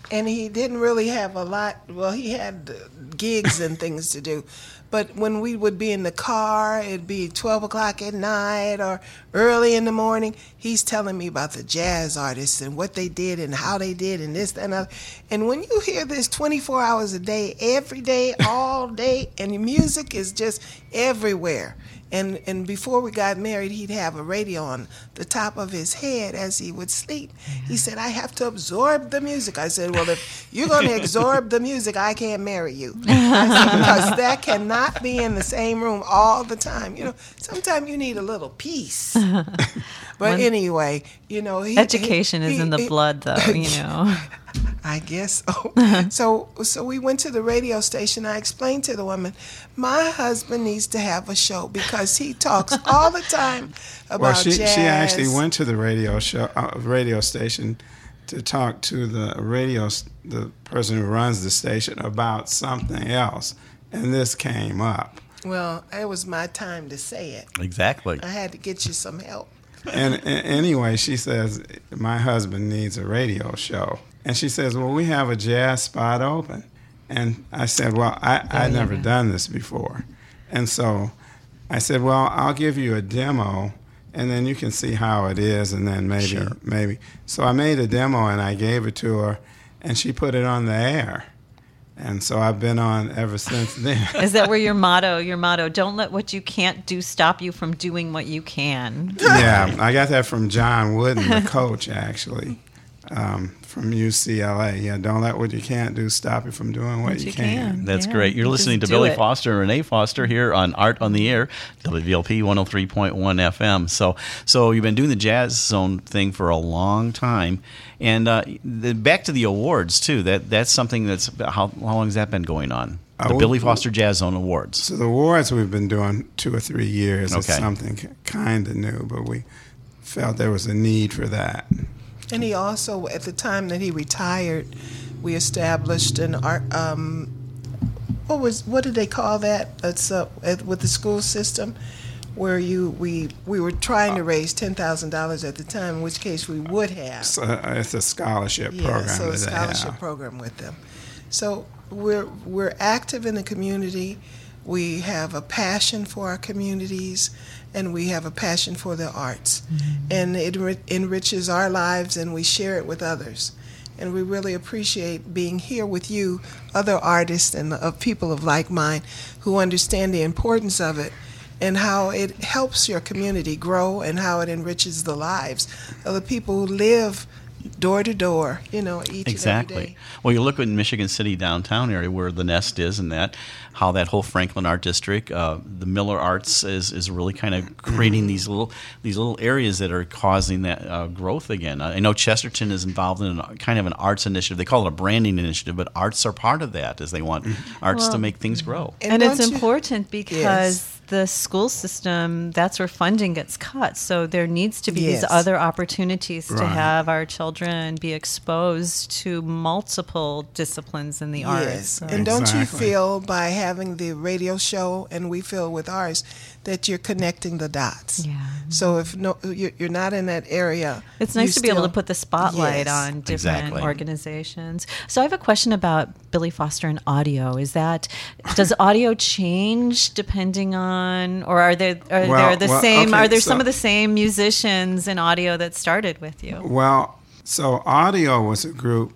and he didn't really have a lot. Well, he had uh, gigs and things to do. But when we would be in the car, it'd be twelve o'clock at night or early in the morning, he's telling me about the jazz artists and what they did and how they did and this, that, and other. And when you hear this twenty-four hours a day, every day, all day, and the music is just everywhere. And and before we got married, he'd have a radio on the top of his head as he would sleep. He said, I have to absorb the music. I said, well, if you're going to absorb the music, I can't marry you. I said, because that cannot be in the same room all the time. You know, sometimes you need a little peace. But When- anyway, you know. He, Education he, is in the he- blood, though, you know. I guess so. so. So we went to the radio station. I explained to the woman, my husband needs to have a show because he talks all the time about Well, she jazz. she actually went to the radio show uh, radio station to talk to the radio s- the person who runs the station about something else, and this came up. Well, it was my time to say it. Exactly. I had to get you some help. And, and anyway, she says my husband needs a radio show, and she says, well, we have a jazz spot open, and I said, well, I I never done this before, and so I said, well, I'll give you a demo, and then you can see how it is, and then maybe Sure. maybe. So I made a demo and I gave it to her, and she put it on the air, and so I've been on ever since then. Is that where your motto, your motto, don't let what you can't do stop you from doing what you can? Yeah, I got that from John Wooden, the coach, actually, um, from U C L A. Yeah, don't let what you can't do stop you from doing what, What you, you can. can. That's Yeah, great. You're you listening to just do Billy it. Foster and Renee Foster here on Art on the Air, W V L P one oh three point one F M. So, so you've been doing the Jazz Zone thing for a long time, and uh, the, back to the awards too. That that's something that's how, how long has that been going on? The Uh, Billy we- Foster Jazz Zone Awards. So the awards we've been doing two or three years. It's Okay. something kind of new, but we felt there was a need for that. And he also, at the time that he retired, we established an art. Um, what was what did they call that? That's uh, at, with the school system, where you we we were trying to raise ten thousand dollars at the time, in which case we would have. So uh, it's a scholarship Yeah, program so a that they scholarship have. program with them. So we're we're active in the community. We have a passion for our communities, and we have a passion for the arts, and it enri- enriches our lives, and we share it with others. And we really appreciate being here with you, other artists and of people of like mind, who understand the importance of it and how it helps your community grow and how it enriches the lives of the people who live door to door, you know, each and every Exactly. day. Well, you look in Michigan City downtown area where the Nest is, and that how that whole Franklin Art District, uh, the Miller Arts is, is really kind of creating these little these little areas that are causing that uh, growth again. I know Chesterton is involved in a, kind of an arts initiative. They call it a branding initiative, but arts are part of that, as they want arts to Well, make things grow. And, it's don't you- important because Yes. the school system, that's where funding gets cut. So there needs to be Yes. these other opportunities to Right. have our children be exposed to multiple disciplines in the arts. Yes, So- and don't you Exactly. feel by having the radio show, and we feel with ours, that you're connecting the dots? Yeah. So if no, you're you're not in that area. It's you nice to be able still- to put the spotlight Yes. on different Exactly. organizations. So I have a question about Billy Foster and audio. Is that does audio change depending on, or are there are Well- there the well, same? okay, are there so- some of the same musicians in audio that started with you? Well, so Audio was a group.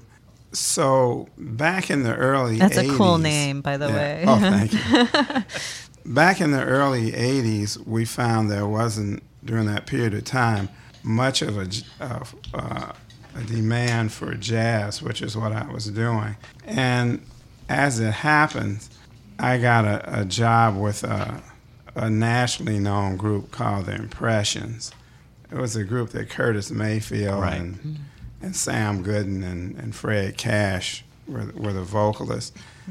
So back in the early That's a cool eighties name, by the Yeah. way. Oh, thank you. Back in the early eighties, we found there wasn't, during that period of time, much of a, j- of, uh, a demand for jazz, which is what I was doing. And as it happens, I got a, a job with a, a nationally known group called the Impressions. It was a group that Curtis Mayfield Right. and, and Sam Gooden and, and Fred Cash were, were the vocalists.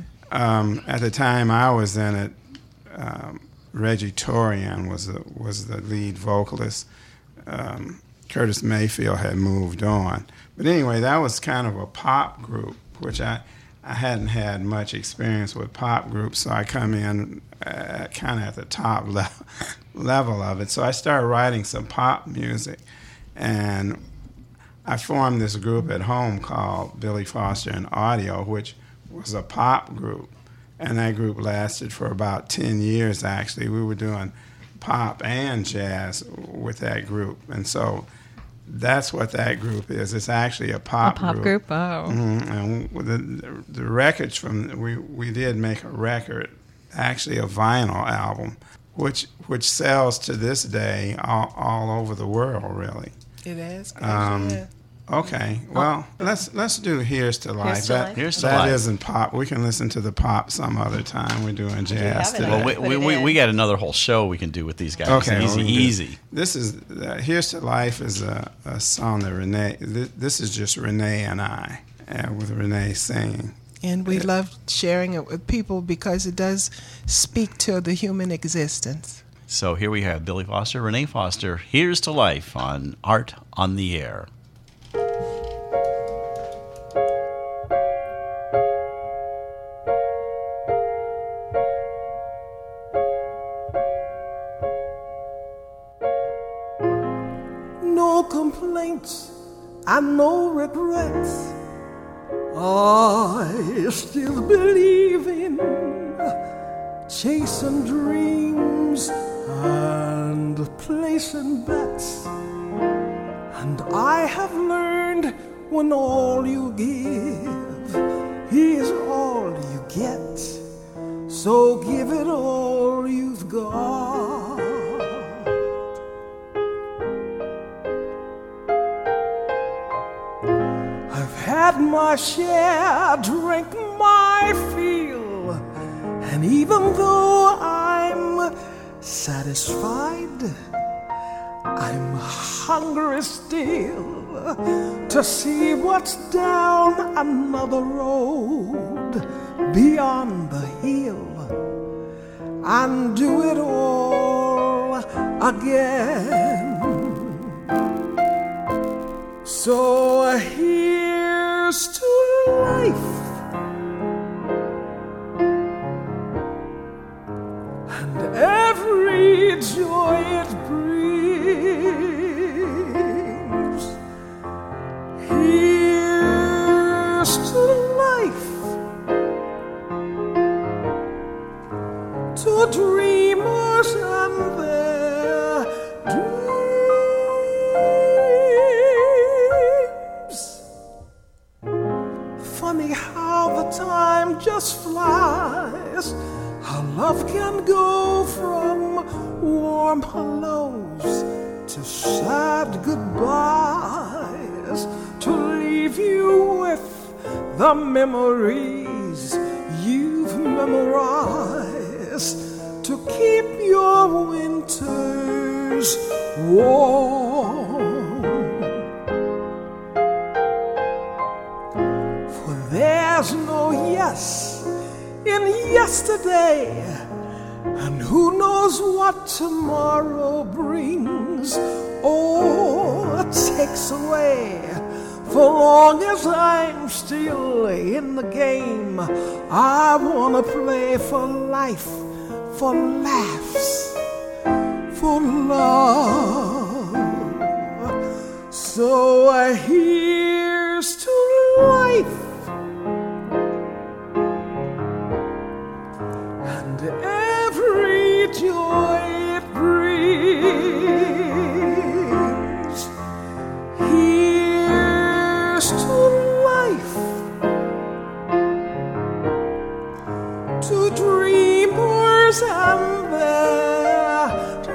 Um, at the time I was in it, um, Reggie Torian was the, was the lead vocalist. Um, Curtis Mayfield had moved on. But anyway, that was kind of a pop group, which I, I hadn't had much experience with pop groups, so I come in uh, kind of at the top level, level of it. So I started writing some pop music, and I formed this group at home called Billy Foster and Audio, which was a pop group. And that group lasted for about ten years, actually. We were doing pop and jazz with that group. And so that's what that group is. It's actually a pop, a pop group. group. Oh. Mm-hmm. And the, the records from, we, we did make a record, actually a vinyl album, which which sells to this day all, all over the world, really. It is. Um, yeah. Okay, well, let's let's do "Here's to Life." Here's to that Life. Here's to that Life. isn't pop. We can listen to the pop some other time. We're doing jazz have it today. on? Well, we, Put we, it we, in. we got another whole show we can do with these guys. Okay, Easy, well, we can do- easy. This is uh, "Here's to Life" is a, a song that Renee. Th- this is just Renee and I, uh, with Renee singing. And we love sharing it with people because it does speak to the human existence. So here we have Billy Foster, Renee Foster. Here's to Life on Art on the Air. No complaints and no regrets. I still believe in chasing dreams and placing bets. And I have learned when all you give is all you get. So give it all you've got. I've had my share, drank my fill, and even though I'm satisfied, I'm hungry still to see what's down another road beyond the hill and do it all again. So here's to life and every joy it brings. Here's to life, to dreamers and their dreams. Funny how the time just flies. How love can go from warm hellos to sad goodbyes, to leave you with the memories you've memorized, to keep your winters warm. For there's no yes in yesterday, and who knows what tomorrow brings or takes away. For long as I'm still in the game, I wanna play for life, for laughs, for love. So uh, here's to life and every joy it brings. Here's to life, to dreamers and their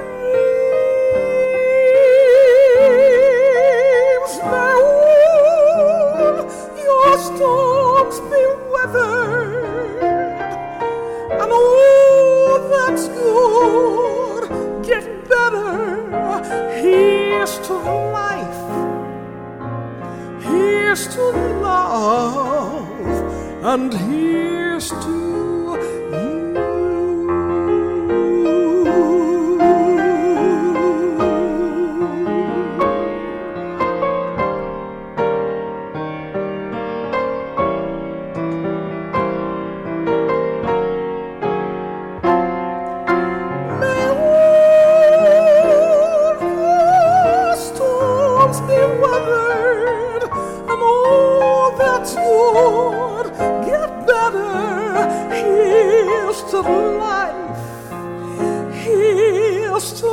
dreams. May all your storms be weathered, and all that's good get better. Here's to life, here's to love, and here's to storms be weathered, of life. Here's to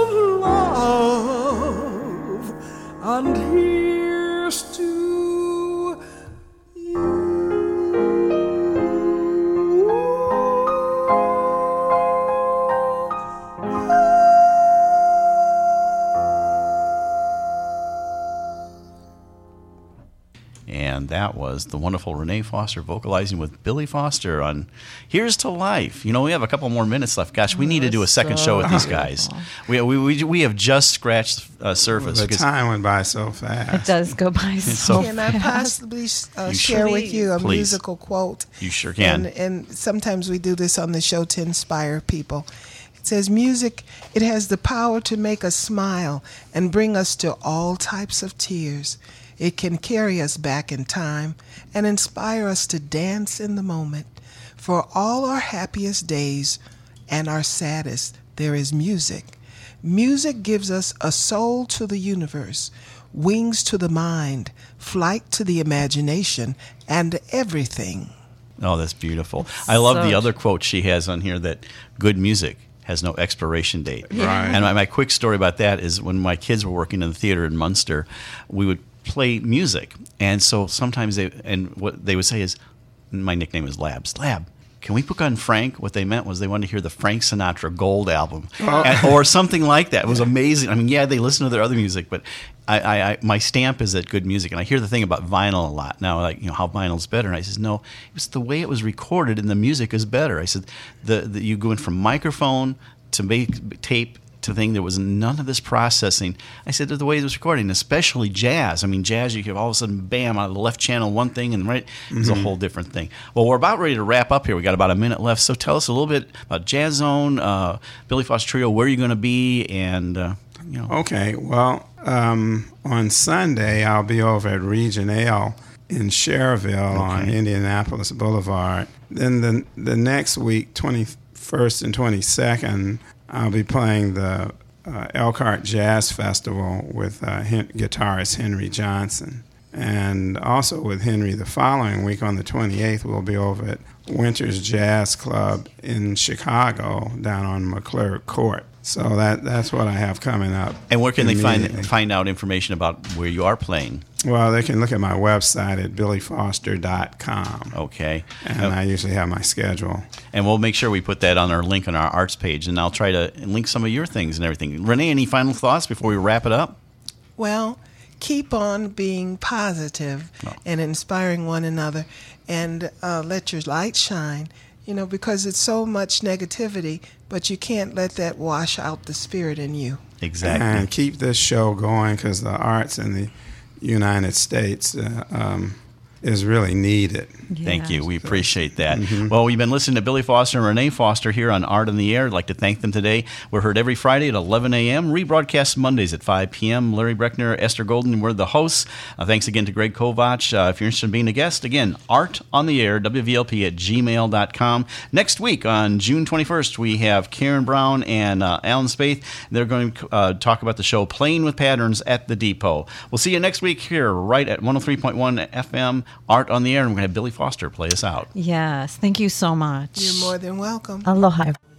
love, and here's to you. And that was the wonderful Renee Foster vocalizing with Billy Foster on Here's to Life. You know, we have a couple more minutes left. Gosh, we Oh, need to do a second so show with these guys. We, we, we, we have just scratched the uh, surface. The because- time went by so fast. It does go by so so Can I fast. possibly uh, You share should. with you a Please. musical quote? You sure can. And, and sometimes we do this on the show to inspire people. It says, music, it has the power to make us smile and bring us to all types of tears. It can carry us back in time and inspire us to dance in the moment. For all our happiest days and our saddest, there is music. Music gives us a soul to the universe, wings to the mind, flight to the imagination, and everything. Oh, that's beautiful. I love the so other quote she has on here that good music has no expiration date. Right. And my, my quick story about that is when my kids were working in the theater in Munster, we would play music. And so sometimes they, and what they would say is, my nickname is Labs. Lab, can we book on Frank? What they meant was they wanted to hear the Frank Sinatra Gold album and, or something like that. It was amazing. I mean, yeah, they listen to their other music, but I, I, I, my stamp is at good music. And I hear the thing about vinyl a lot now, like, you know, how vinyl's better. And I says, no, it's the way it was recorded and the music is better. I said, the, the you go in from microphone to make tape to thing, there was none of this processing. I said, the way it was recording, especially jazz. I mean, jazz, you can all of a sudden, bam, out of the left channel, one thing, and right, it's Mm-hmm. a whole different thing. Well, we're about ready to wrap up here. We got about a minute left. So tell us a little bit about Jazz Zone, uh, Billy Foster Trio, where you're going to be, and, uh, you know. Okay, well, um, on Sunday, I'll be over at Region Ale in Cherville on Okay. Indianapolis Boulevard. Then the, the next week, twenty-first and twenty-second, I'll be playing the uh, Elkhart Jazz Festival with uh, Hen- guitarist Henry Johnson. And also with Henry the following week on the twenty-eighth, we'll be over at Winters Jazz Club in Chicago down on McClure Court. So that that's what I have coming up. And where can they immediately. find find out information about where you are playing? Well, they can look at my website at billy foster dot com. Okay. And Uh, I usually have my schedule. and we'll make sure we put that on our link on our arts page, and I'll try to link some of your things and everything. Renee, any final thoughts before we wrap it up? Well, keep on being positive Oh. and inspiring one another, and uh, let your light shine, you know, because it's so much negativity, but you can't let that wash out the spirit in you. Exactly. And keep this show going because the arts in the United States uh, um, is really needed. Thank you. Yeah. We appreciate that. Well, we've been listening to Billy Foster and Renee Foster here on Art on the Air. I'd like to thank them today. We're heard every Friday at eleven a.m., rebroadcast Mondays at five p.m. Larry Breckner, Esther Golden, we're the hosts. Uh, thanks again to Greg Kovach. Uh, if you're interested in being a guest, again, Art on the Air, W V L P at gmail dot com. Next week on June twenty-first, we have Karen Brown and uh, Alan Spaeth. They're going to uh, talk about the show Playing with Patterns at the Depot. We'll see you next week here right at one oh three point one F M, Art on the Air, and we're going to have Billy Foster play us out. Yes, thank you so much. You're more than welcome. Aloha.